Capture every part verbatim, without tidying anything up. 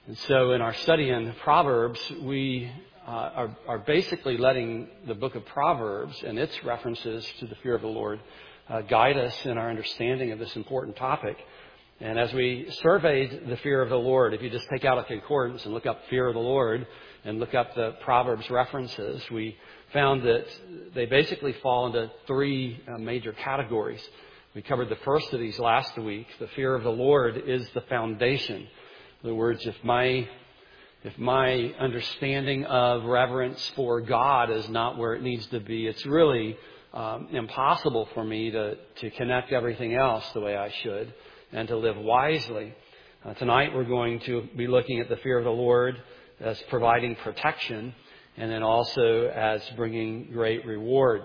And so in our study in Proverbs, we uh, are, are basically letting the book of Proverbs and its references to the fear of the Lord uh, guide us in our understanding of this important topic. And as we surveyed the fear of the Lord, if you just take out a concordance and look up fear of the Lord and look up the Proverbs references, we found that they basically fall into three uh, major categories. We covered the first of these last week. The fear of the Lord is the foundation. In other words, if my if my understanding of reverence for God is not where it needs to be, it's really um, impossible for me to, to connect everything else the way I should and to live wisely. Uh, tonight we're going to be looking at the fear of the Lord as providing protection and then also as bringing great reward.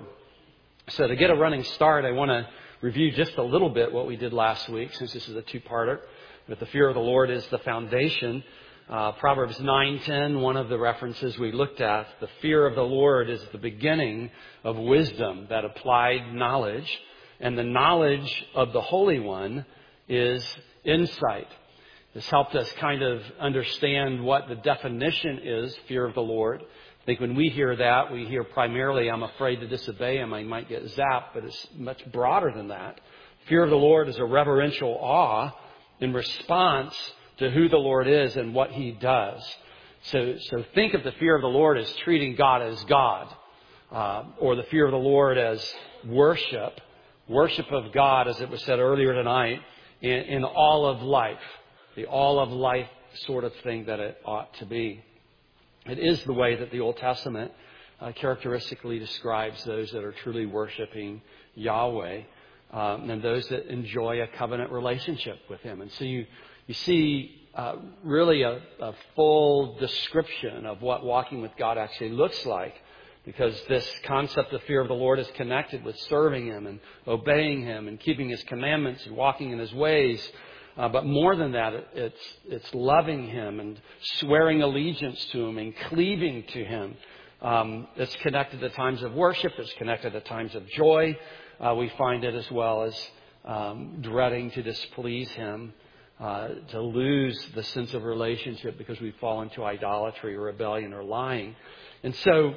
So to get a running start, I want to review just a little bit what we did last week, since this is a two-parter. But the fear of the Lord is the foundation. Uh, Proverbs nine ten, one of the references we looked at, the fear of the Lord is the beginning of wisdom, that applied knowledge. And the knowledge of the Holy One is insight. This helped us kind of understand what the definition is, fear of the Lord. I think when we hear that, we hear primarily, I'm afraid to disobey him, I might get zapped, but it's much broader than that. Fear of the Lord is a reverential awe in response to who the Lord is and what he does. So, so think of the fear of the Lord as treating God as God, uh, or the fear of the Lord as worship, worship of God, as it was said earlier tonight, in, in all of life, the all of life sort of thing that it ought to be. It is the way that the Old Testament uh, characteristically describes those that are truly worshiping Yahweh um, and those that enjoy a covenant relationship with him. And so you, you see uh, really a, a full description of what walking with God actually looks like, because this concept of fear of the Lord is connected with serving him and obeying him and keeping his commandments and walking in his ways. Uh, but more than that, it, it's it's loving him and swearing allegiance to him and cleaving to him. Um, it's connected to times of worship. It's connected to times of joy. Uh, we find it as well as um, dreading to displease him, uh, to lose the sense of relationship because we fall into idolatry or rebellion or lying. And so,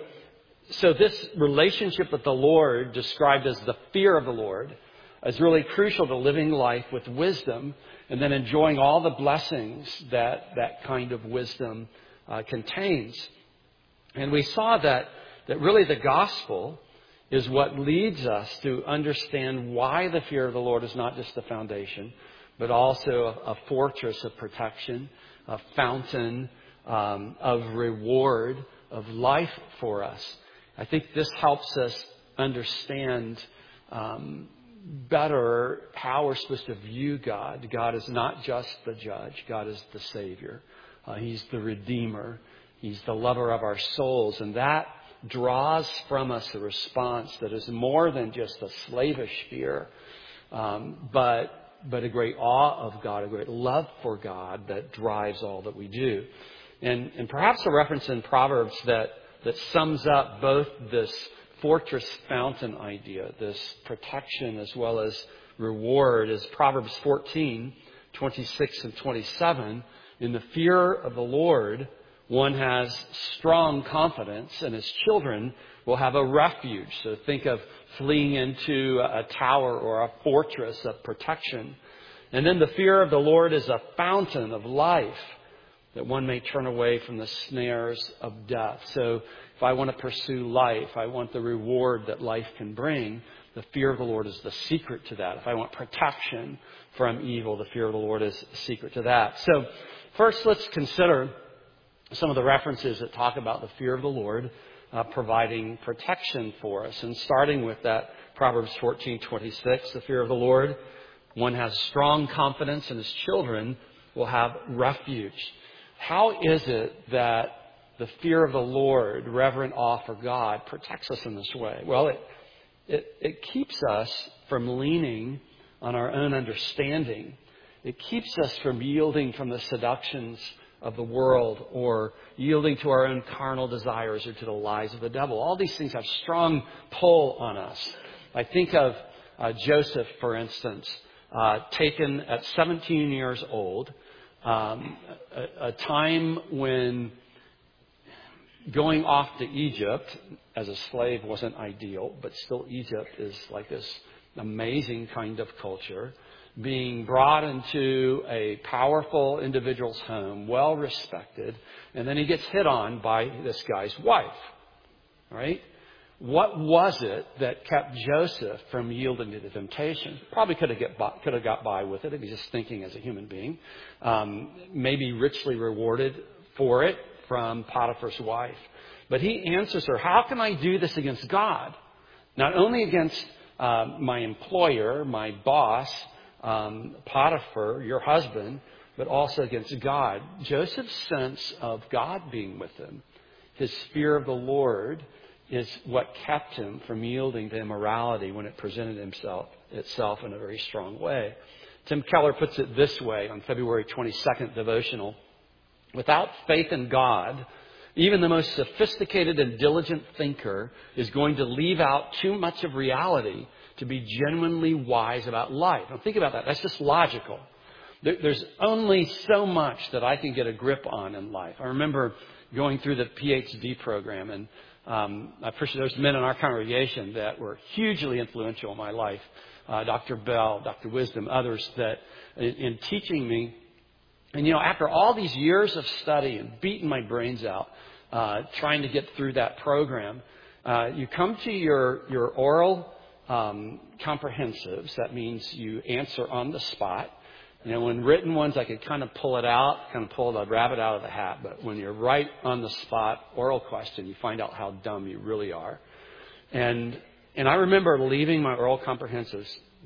so this relationship with the Lord, described as the fear of the Lord, is really crucial to living life with wisdom and then enjoying all the blessings that that kind of wisdom uh, contains. And we saw that that really the gospel is what leads us to understand why the fear of the Lord is not just the foundation, but also a, a fortress of protection, a fountain um, of reward, of life for us. I think this helps us understand um, better how we're supposed to view God. God is not just the judge. God is the Savior. Uh, he's the Redeemer. He's the lover of our souls. And that draws from us a response that is more than just a slavish fear, um, but, but a great awe of God, a great love for God that drives all that we do. And, and perhaps a reference in Proverbs that, that sums up both this fortress fountain idea, this protection as well as reward, is Proverbs fourteen, twenty-six and twenty-seven. In the fear of the Lord, one has strong confidence, and his children will have a refuge. So think of fleeing into a tower or a fortress of protection. And then the fear of the Lord is a fountain of life, that one may turn away from the snares of death. So if I want to pursue life, I want the reward that life can bring, the fear of the Lord is the secret to that. If I want protection from evil, the fear of the Lord is the secret to that. So first, let's consider some of the references that talk about the fear of the Lord uh, providing protection for us. And starting with that Proverbs fourteen twenty-six, the fear of the Lord, one has strong confidence, and his children will have refuge. How is it that the fear of the Lord, reverent awe for God, protects us in this way? Well, it, it, it keeps us from leaning on our own understanding. It keeps us from yielding from the seductions of the world or yielding to our own carnal desires or to the lies of the devil. All these things have strong pull on us. I think of uh, Joseph, for instance, uh, taken at seventeen years old, Um, a, a time when going off to Egypt as a slave wasn't ideal, but still Egypt is like this amazing kind of culture. Being brought into a powerful individual's home, well respected, and then he gets hit on by this guy's wife. Right? What was it that kept Joseph from yielding to the temptation? Probably could have get by, could have got by with it if he's just thinking as a human being. Um, maybe richly rewarded for it from Potiphar's wife. But he answers her, how can I do this against God? Not only against uh, my employer, my boss, um, Potiphar, your husband, but also against God. Joseph's sense of God being with him, his fear of the Lord, is what kept him from yielding to immorality when it presented himself itself in a very strong way. Tim Keller puts it this way on February twenty-second devotional. Without faith in God, even the most sophisticated and diligent thinker is going to leave out too much of reality to be genuinely wise about life. Now think about that. That's just logical. There's only so much that I can get a grip on in life. I remember going through the P H D program, and um, I appreciate there's men in our congregation that were hugely influential in my life. Uh, Doctor Bell, Doctor Wisdom, others that in, in teaching me. And, you know, after all these years of study and beating my brains out, uh, trying to get through that program, uh, you come to your, your oral um, comprehensives. That means you answer on the spot. You know, when written ones, I could kind of pull it out, kind of pull the rabbit out of the hat. But when you're right on the spot, oral question, you find out how dumb you really are. And and I remember leaving my oral comprehensives,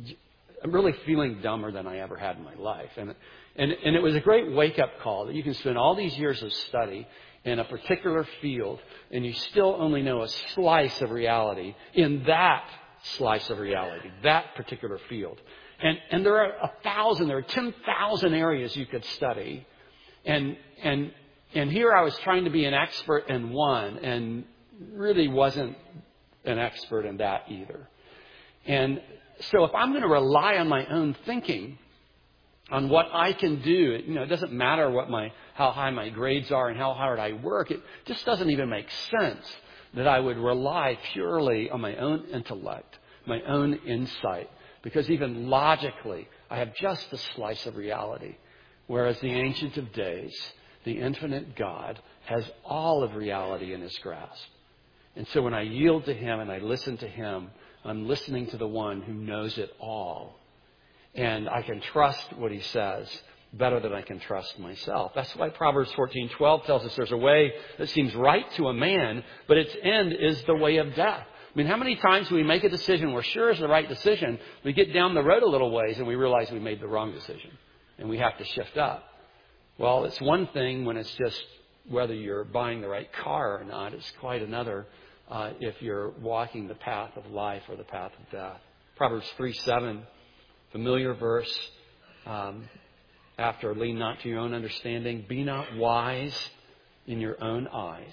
I'm really feeling dumber than I ever had in my life. And and and it was a great wake-up call that you can spend all these years of study in a particular field, and you still only know a slice of reality in that slice of reality, that particular field. And and there are a thousand, there are ten thousand areas you could study. And and and here I was trying to be an expert in one and really wasn't an expert in that either. And so if I'm going to rely on my own thinking, on what I can do, you know, it doesn't matter what my how high my grades are and how hard I work. It just doesn't even make sense that I would rely purely on my own intellect, my own insight. Because even logically, I have just a slice of reality. Whereas the Ancient of Days, the infinite God, has all of reality in his grasp. And so when I yield to him and I listen to him, I'm listening to the one who knows it all. And I can trust what he says better than I can trust myself. That's why Proverbs fourteen twelve tells us there's a way that seems right to a man, but its end is the way of death. I mean, how many times do we make a decision we're sure is the right decision, we get down the road a little ways and we realize we made the wrong decision and we have to shift up? Well, it's one thing when it's just whether you're buying the right car or not. It's quite another uh, if you're walking the path of life or the path of death. Proverbs three seven, familiar verse. Um, after, lean not to your own understanding. Be not wise in your own eyes.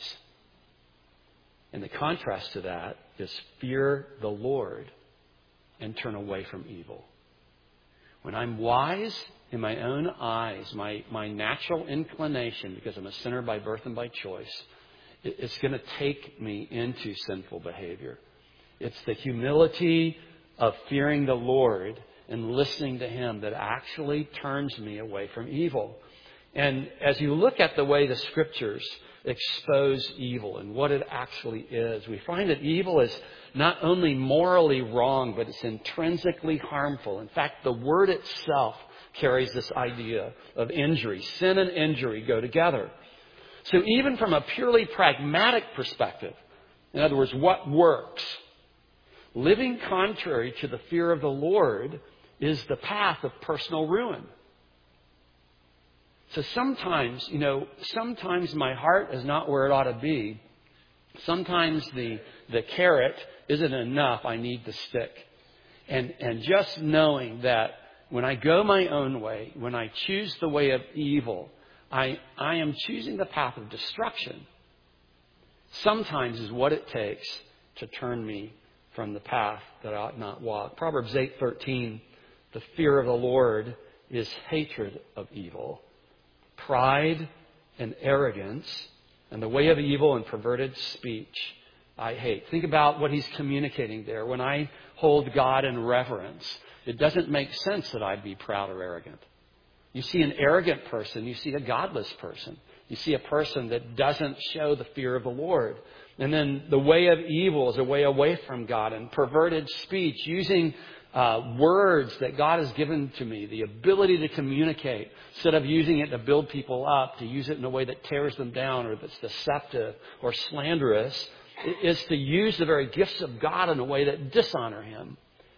And the contrast to that is fear the Lord and turn away from evil. When I'm wise in my own eyes, my, my natural inclination, because I'm a sinner by birth and by choice, it, it's going to take me into sinful behavior. It's the humility of fearing the Lord and listening to him that actually turns me away from evil. And as you look at the way the Scriptures expose evil and what it actually is, we find that evil is not only morally wrong, but it's intrinsically harmful. In fact, the word itself carries this idea of injury. Sin and injury go together. So even from a purely pragmatic perspective, in other words, what works, living contrary to the fear of the Lord is the path of personal ruin. So sometimes, you know, sometimes my heart is not where it ought to be. Sometimes the the carrot isn't enough. I need the stick. And and just knowing that when I go my own way, when I choose the way of evil, I I am choosing the path of destruction. Sometimes is what it takes to turn me from the path that I ought not walk. Proverbs eight thirteen, the fear of the Lord is hatred of evil, Pride and arrogance and the way of evil and perverted speech I hate. Think about what he's communicating there. When I hold God in reverence, it doesn't make sense that I'd be proud or arrogant. You see an arrogant person, you see a godless person. You see a person that doesn't show the fear of the Lord. And then the way of evil is a way away from God, and perverted speech, using uh, words that God has given to me, the ability to communicate, instead of using it to build people up, to use it in a way that tears them down or that's deceptive or slanderous, is to use the very gifts of God in a way that dishonor Him.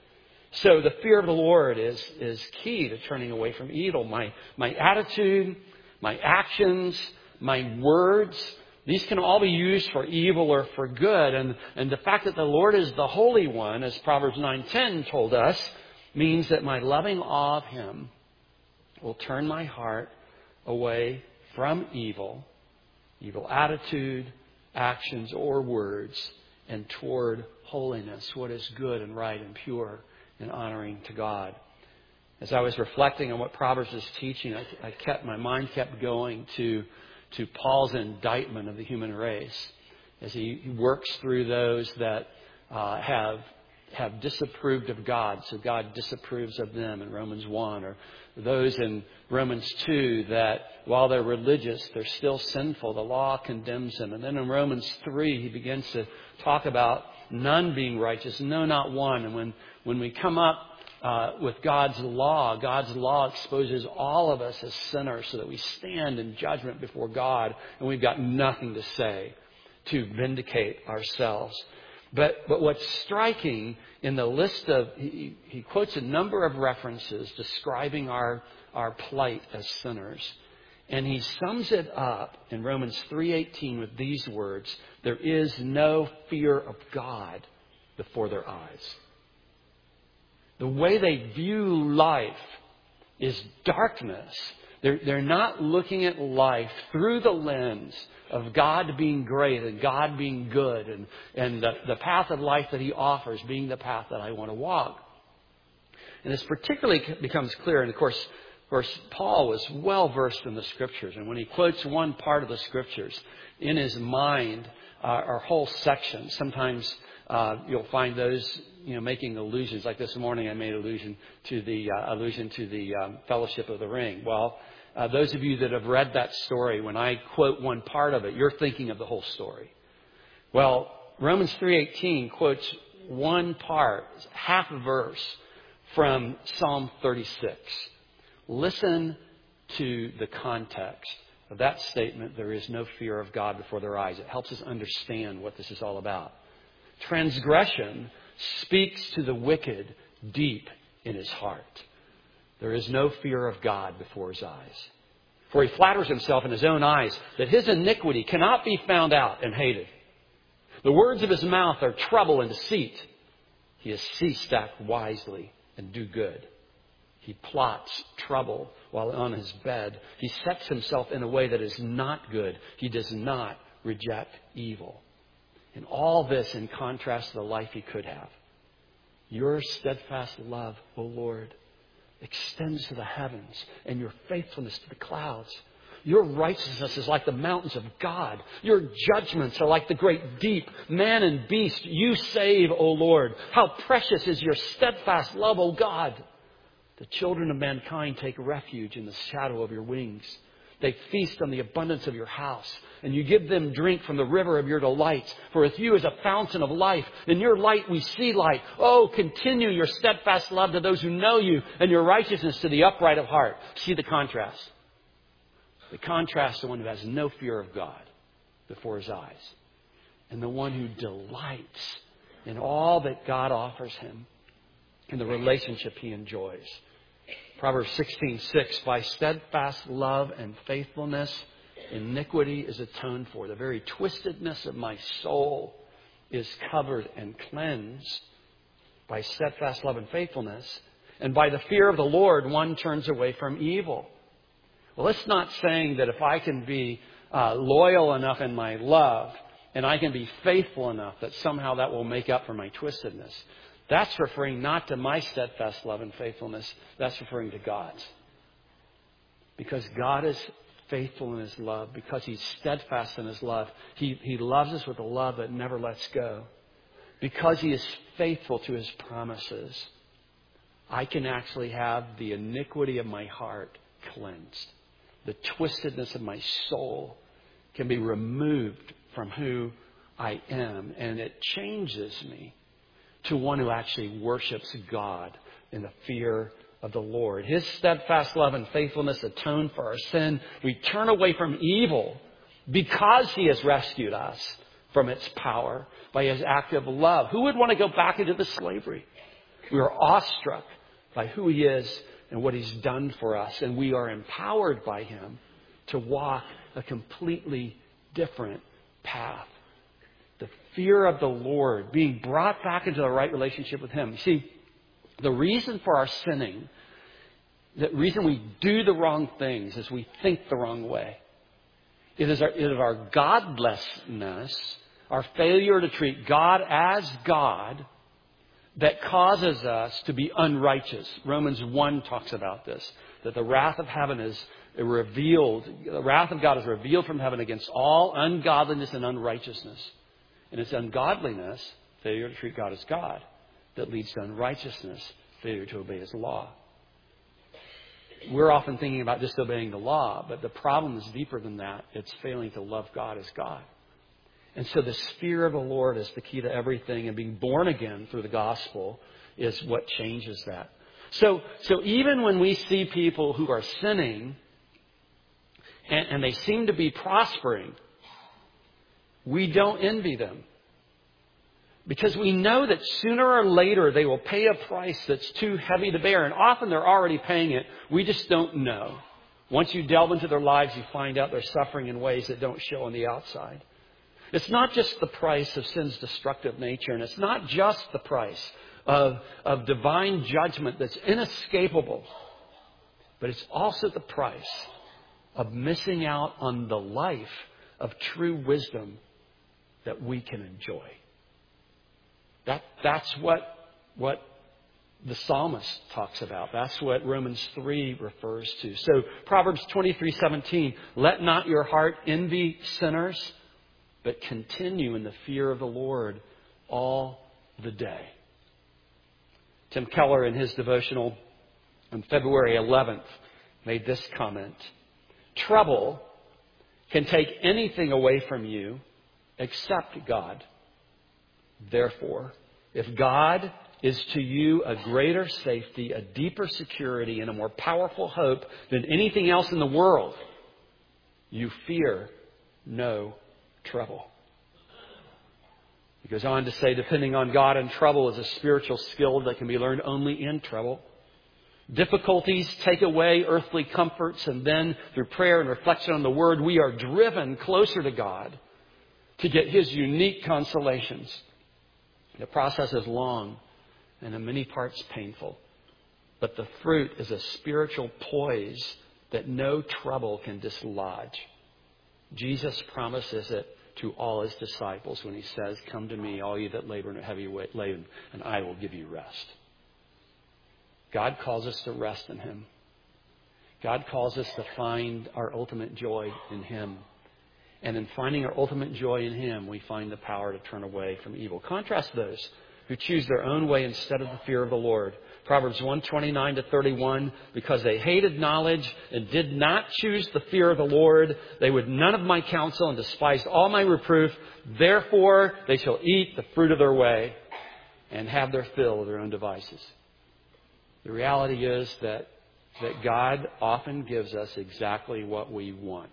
So the fear of the Lord is, is key to turning away from evil. My, my attitude, my actions, my words, these can all be used for evil or for good. And, and the fact that the Lord is the Holy One, as Proverbs nine ten told us, means that my loving awe of Him will turn my heart away from evil, evil attitude, actions, or words, and toward holiness, what is good and right and pure and honoring to God. As I was reflecting on what Proverbs is teaching, I, I kept my mind kept going to to Paul's indictment of the human race as he, he works through those that uh, have have disapproved of God, so God disapproves of them in Romans one, or those in Romans two that while they're religious, they're still sinful. The law condemns them. And then in Romans three, he begins to talk about none being righteous, no, not one. And when, when we come up uh, with God's law, God's law exposes all of us as sinners so that we stand in judgment before God and we've got nothing to say to vindicate ourselves. But but what's striking in the list of, he, he quotes a number of references describing our, our plight as sinners. And he sums it up in Romans three eighteen with these words: there is no fear of God before their eyes. The way they view life is darkness. They're, they're not looking at life through the lens of God being great and God being good and, and the, the path of life that He offers being the path that I want to walk. And this particularly becomes clear, and of course, of course, Paul was well versed in the Scriptures. And when he quotes one part of the Scriptures, in his mind uh, are whole sections. Sometimes uh, you'll find those, you know, making allusions. Like this morning, I made allusion to the uh, allusion to the um, Fellowship of the Ring. Well, uh, those of you that have read that story, when I quote one part of it, you're thinking of the whole story. Well, Romans three eighteen quotes one part, half a verse from Psalm thirty-six. Listen to the context of that statement. There is no fear of God before their eyes. It helps us understand what this is all about. Transgression speaks to the wicked deep in his heart. There is no fear of God before his eyes. For he flatters himself in his own eyes that his iniquity cannot be found out and hated. The words of his mouth are trouble and deceit. He has ceased to act wisely and do good. He plots trouble while on his bed. He sets himself in a way that is not good. He does not reject evil. And all this in contrast to the life he could have. Your steadfast love, O Lord, extends to the heavens, and your faithfulness to the clouds. Your righteousness is like the mountains of God. Your judgments are like the great deep. Man and beast, you save, O Lord. How precious is your steadfast love, O God. The children of mankind take refuge in the shadow of your wings. They feast on the abundance of your house, and you give them drink from the river of your delights. For with you is a fountain of life. In your light we see light. Oh, continue your steadfast love to those who know you, and your righteousness to the upright of heart. See the contrast. The contrast to one who has no fear of God before his eyes, and the one who delights in all that God offers him, in the relationship he enjoys. Proverbs sixteen six, by steadfast love and faithfulness, iniquity is atoned for. The very twistedness of my soul is covered and cleansed by steadfast love and faithfulness. And by the fear of the Lord, one turns away from evil. Well, it's not saying that if I can be uh, loyal enough in my love and I can be faithful enough that somehow that will make up for my twistedness. That's referring not to my steadfast love and faithfulness. That's referring to God's. Because God is faithful in his love, because he's steadfast in his love. He, he loves us with a love that never lets go. Because he is faithful to his promises, I can actually have the iniquity of my heart cleansed. The twistedness of my soul can be removed from who I am. And it changes me to one who actually worships God in the fear of the Lord. His steadfast love and faithfulness atone for our sin. We turn away from evil because he has rescued us from its power by his active love. Who would want to go back into the slavery? We are awestruck by who he is and what he's done for us. And we are empowered by him to walk a completely different path. The fear of the Lord, being brought back into the right relationship with him. You see, the reason for our sinning, the reason we do the wrong things is we think the wrong way. It is our, it is our godlessness, our failure to treat God as God, that causes us to be unrighteous. Romans one talks about this, that the wrath of heaven is revealed, the wrath of God is revealed from heaven against all ungodliness and unrighteousness. And it's ungodliness, failure to treat God as God, that leads to unrighteousness, failure to obey his law. We're often thinking about disobeying the law, but the problem is deeper than that. It's failing to love God as God. And so the fear of the Lord is the key to everything, and being born again through the gospel is what changes that. So, so even when we see people who are sinning and, and they seem to be prospering, we don't envy them. Because we know that sooner or later they will pay a price that's too heavy to bear. And often they're already paying it. We just don't know. Once you delve into their lives, you find out they're suffering in ways that don't show on the outside. It's not just the price of sin's destructive nature. And it's not just the price of, of divine judgment that's inescapable. But it's also the price of missing out on the life of true wisdom that we can enjoy. That, that's what, what the psalmist talks about. That's what Romans three refers to. So Proverbs twenty-three seventeen, let not your heart envy sinners, but continue in the fear of the Lord all the day. Tim Keller, in his devotional on February eleventh, made this comment. Trouble can take anything away from you except God. Therefore, if God is to you a greater safety, a deeper security, and a more powerful hope than anything else in the world, you fear no trouble. He goes on to say, depending on God in trouble is a spiritual skill that can be learned only in trouble. Difficulties take away earthly comforts, and then through prayer and reflection on the Word, we are driven closer to God to get his unique consolations. The process is long and in many parts painful, but the fruit is a spiritual poise that no trouble can dislodge. Jesus promises it to all his disciples when he says, come to me, all you that labor and are heavy laden, and I will give you rest. God calls us to rest in him. God calls us to find our ultimate joy in him. And in finding our ultimate joy in him, we find the power to turn away from evil. Contrast those who choose their own way instead of the fear of the Lord. Proverbs one twenty-nine to thirty-one, because they hated knowledge and did not choose the fear of the Lord, they would none of my counsel and despised all my reproof. Therefore, they shall eat the fruit of their way and have their fill of their own devices. The reality is that, that God often gives us exactly what we want.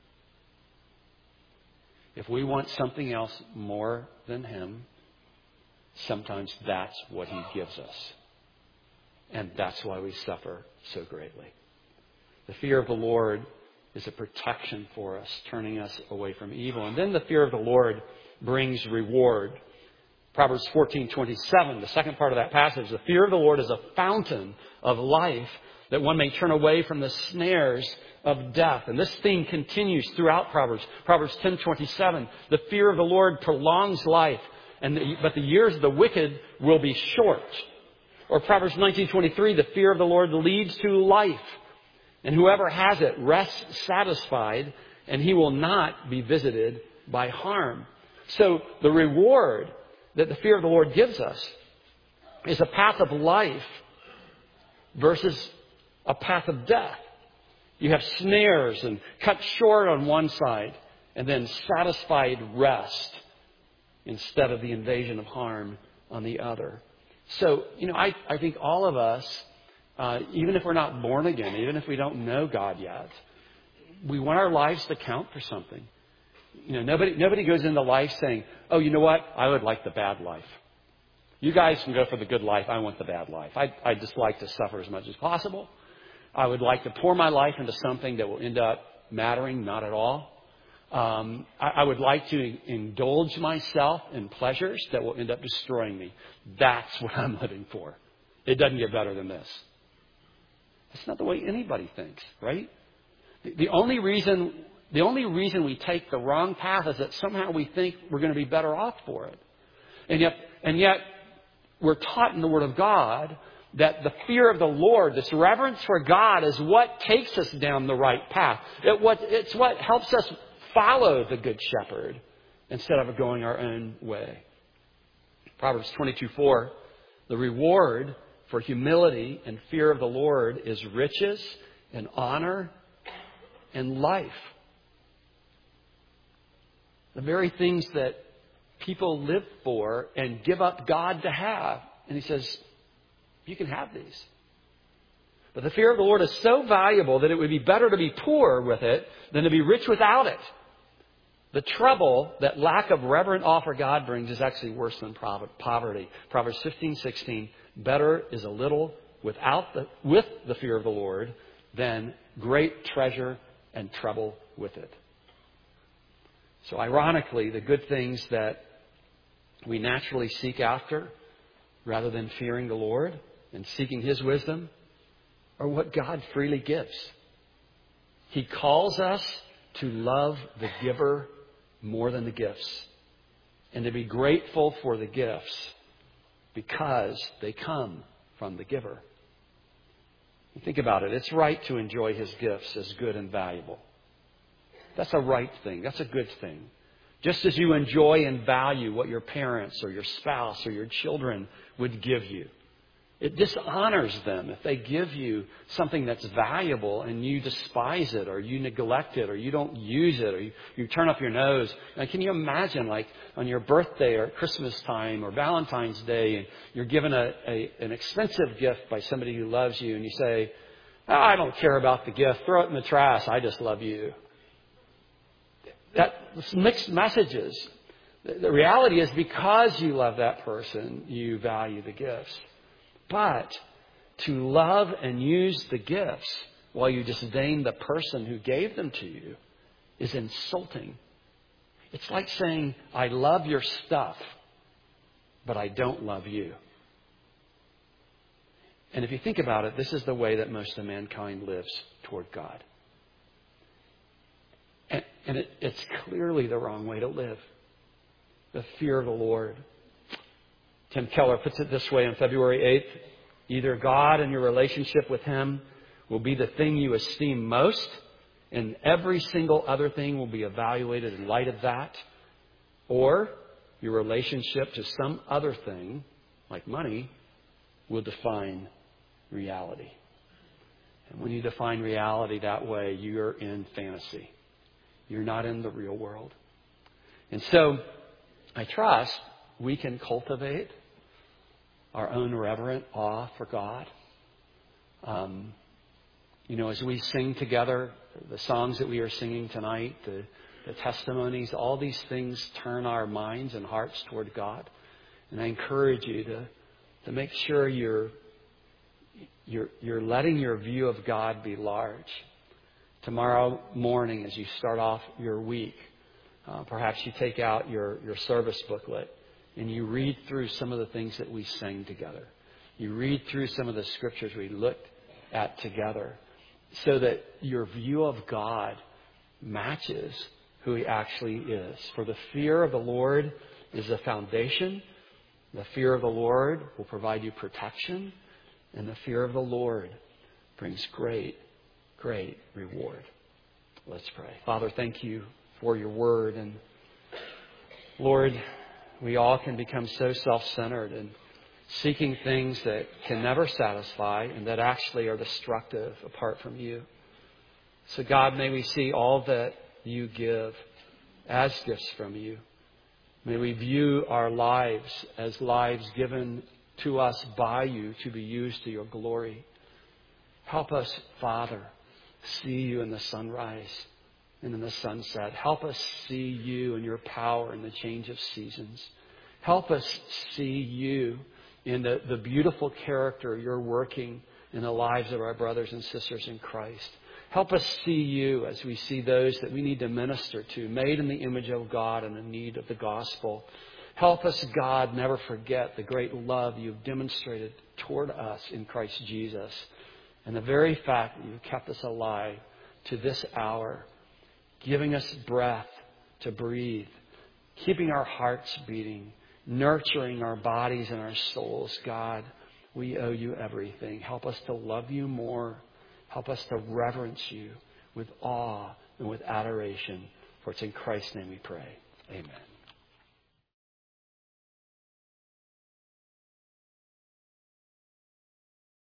If we want something else more than him, sometimes that's what he gives us. And that's why we suffer so greatly. The fear of the Lord is a protection for us, turning us away from evil. And then the fear of the Lord brings reward. Proverbs fourteen twenty-seven, the second part of that passage, the fear of the Lord is a fountain of life, that one may turn away from the snares of death. And this theme continues throughout Proverbs. Proverbs ten twenty-seven, the fear of the Lord prolongs life, and the, but the years of the wicked will be short. Or Proverbs nineteen twenty-three, the fear of the Lord leads to life, And whoever has it rests satisfied, and he will not be visited by harm. So the reward that the fear of the Lord gives us is a path of life versus a path of death. You have snares and cut short on one side, and then satisfied rest instead of the invasion of harm on the other. So, you know, I, I think all of us, uh, even if we're not born again, even if we don't know God yet, we want our lives to count for something. You know, nobody nobody goes into life saying, oh, you know what? I would like the bad life. You guys can go for the good life. I want the bad life. I, I just like to suffer as much as possible. I would like to pour my life into something that will end up mattering, not at all. Um, I, I would like to indulge myself in pleasures that will end up destroying me. That's what I'm living for. It doesn't get better than this. That's not the way anybody thinks, right? The, the only reason, the only reason we take the wrong path is that somehow we think we're going to be better off for it. And yet, and yet, we're taught in the Word of God that the fear of the Lord, this reverence for God, is what takes us down the right path. It, what, it's what helps us follow the Good Shepherd instead of going our own way. Proverbs twenty-two four, the reward for humility and fear of the Lord is riches and honor and life. The very things that people live for and give up God to have. And he says, you can have these. But the fear of the Lord is so valuable that it would be better to be poor with it than to be rich without it. The trouble that lack of reverent awe for God brings is actually worse than poverty. Proverbs fifteen sixteen, better is a little without the, with the fear of the Lord than great treasure and trouble with it. So ironically, the good things that we naturally seek after, rather than fearing the Lord and seeking His wisdom, are what God freely gives. He calls us to love the giver more than the gifts, and to be grateful for the gifts because they come from the giver. You think about it. It's right to enjoy His gifts as good and valuable. That's a right thing. That's a good thing. Just as you enjoy and value what your parents or your spouse or your children would give you. It dishonors them if they give you something that's valuable and you despise it or you neglect it or you don't use it or you, you turn up your nose. Now, can you imagine, like, on your birthday or at Christmas time or Valentine's Day, and you're given a, a, an expensive gift by somebody who loves you, and you say, oh, I don't care about the gift. Throw it in the trash. I just love you. That's mixed messages. The reality is, because you love that person, you value the gifts. But to love and use the gifts while you disdain the person who gave them to you is insulting. It's like saying, I love your stuff, but I don't love you. And if you think about it, this is the way that most of mankind lives toward God. And, and it, it's clearly the wrong way to live. The fear of the Lord. Tim Keller puts it this way on February eighth. Either God and your relationship with Him will be the thing you esteem most, and every single other thing will be evaluated in light of that. Or your relationship to some other thing, like money, will define reality. And when you define reality that way, you're in fantasy. You're not in the real world. And so, I trust we can cultivate our own reverent awe for God. Um, you know, as we sing together, the songs that we are singing tonight, the, the testimonies, all these things turn our minds and hearts toward God. And I encourage you to, to make sure you're, you're, you're letting your view of God be large. Tomorrow morning, as you start off your week, uh, perhaps you take out your, your service booklet and you read through some of the things that we sang together. You read through some of the scriptures we looked at together so that your view of God matches who He actually is. For the fear of the Lord is the foundation. The fear of the Lord will provide you protection. And the fear of the Lord brings great great reward. Let's pray. Father, thank you for your word. And Lord, we all can become so self-centered and seeking things that can never satisfy and that actually are destructive apart from you. So God, may we see all that you give as gifts from you. May we view our lives as lives given to us by you to be used to your glory. Help us, Father, see you in the sunrise and in the sunset. Help us see you and your power in the change of seasons. Help us see you in the, the beautiful character you're working in the lives of our brothers and sisters in Christ. Help us see you as we see those that we need to minister to, made in the image of God and in need of the gospel. Help us, God, never forget the great love you've demonstrated toward us in Christ Jesus. And the very fact that you've kept us alive to this hour, giving us breath to breathe, keeping our hearts beating, nurturing our bodies and our souls. God, we owe you everything. Help us to love you more. Help us to reverence you with awe and with adoration. For it's in Christ's name we pray. Amen.